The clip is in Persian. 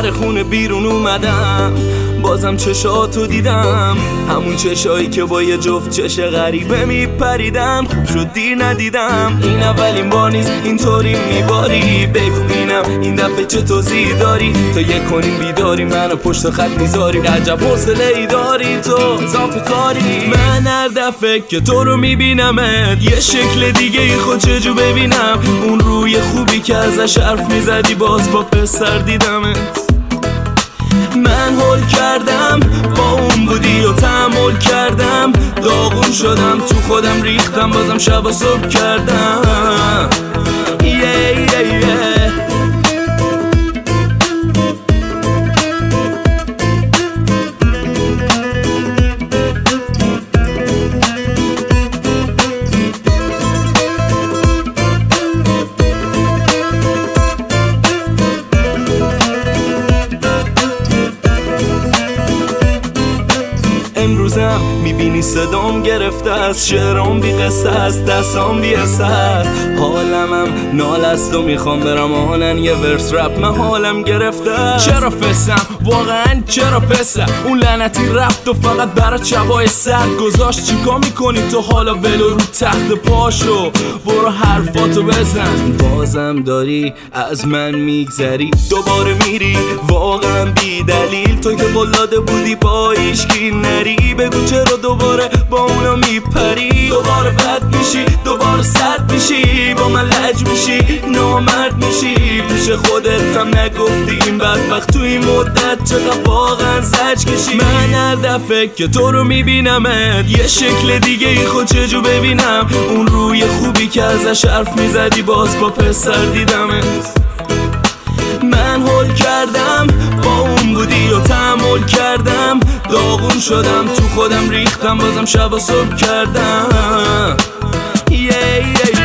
در خونه بیرون اومدم، بازم چشاتو دیدم، همون چشایی که با یه جفت چش غریبه میپریدن. خوب شد دیر ندیدم، این اولین بار نیست اینطوری میباری. بگو بینم این دفعه چه توضیحی داری؟ تا یک کنیم بیداری منو پشت خط میذاری. عجب حوصله ای داری تو، اضافه کاری. من هر دفعه که تو رو میبینمت یه شکل دیگه ای خود چجور ببینم. اون روی خوبی که ازش حرف میزدی باز با پسر دیدمت. من هول کردم با اون بودی و تحمل کردم، داغون شدم تو خودم ریختم، بازم شب و صبح کردم. امروزم میبینی صدام گرفته از شعرام بی قصه است، دستام بی حسه است، حالمم نال است و میخوام برم آهنن یه ورس رپ. من حالم گرفته است. چرا فسم واقعا چرا پسه؟ اون لعنتی رفت و فقط برات شبای سرد گذاشت. چیکار میکنی تو حالا؟ ولو رو تخت پاشو برو حرفاتو بزن. بازم داری از من میگذری، دوباره میری واقعا بی دلیل. تو که قلاده بودی با ایشکی نری، بگو چرا دوباره با اونا میپری؟ دوباره بد میشی، دوباره سرد میشی، با من لج میشی، نامرد میشی. پیش خودت هم نگفتی این بدبخت تو این مدت چقدر واقعا زج کشی. من هر دفعه که تو رو میبینمت یه شکل دیگه ای خود چجور ببینم. اون روی خوبی که ازش حرف میزدی باز با پسر دیدمت. من هول کردم با اون بودی و تحمل کردم، داغون شدم تو خودم ریختم، بازم شب و صبح کردم.